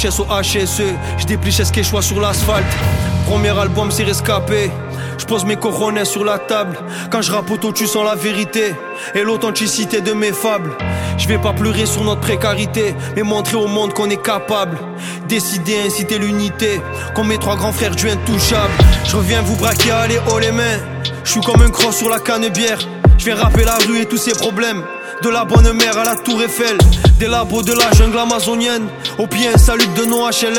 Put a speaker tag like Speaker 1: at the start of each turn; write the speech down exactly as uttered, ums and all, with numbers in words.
Speaker 1: au H S E, je déplie chez ce qu'échoua sur l'asphalte. Premier album c'est rescapé. Je pose mes coronets sur la table. Quand je rappe auto tu sens la vérité et l'authenticité de mes fables. Je vais pas pleurer sur notre précarité, mais montrer au monde qu'on est capable. Décider, inciter l'unité, comme mes trois grands frères du intouchable. Je reviens vous braquer, allez haut les mains. Je suis comme un croc sur la canne-bière. Je vais rapper la rue et tous ses problèmes. De la bonne mère à la tour Eiffel, des labos de la jungle amazonienne. Au pied un salut de nos H L